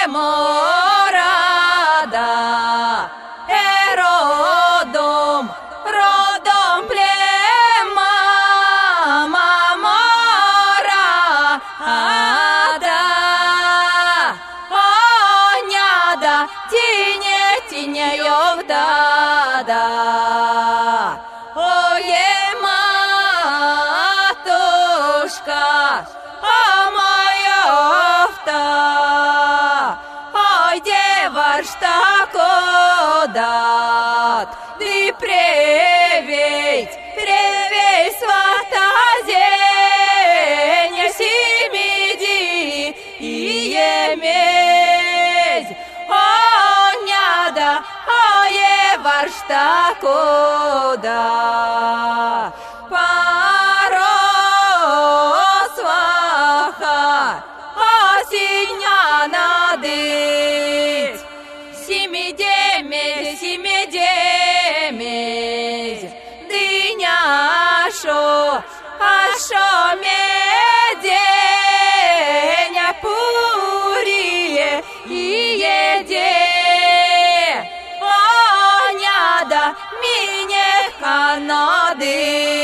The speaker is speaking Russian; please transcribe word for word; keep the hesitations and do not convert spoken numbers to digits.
морада, эродом, родом плема, мамора, ада, оняда, тине, тине, йовдада. Ое, матушка, а моя овта, ой, девар штакодат, ты преведь, преведь свата зеня семиди и емедь, оняда, ое, варштакода. Семидемесь, семидемесь, дыняшо, ашо меденя пурие и еде, оняда мине канады.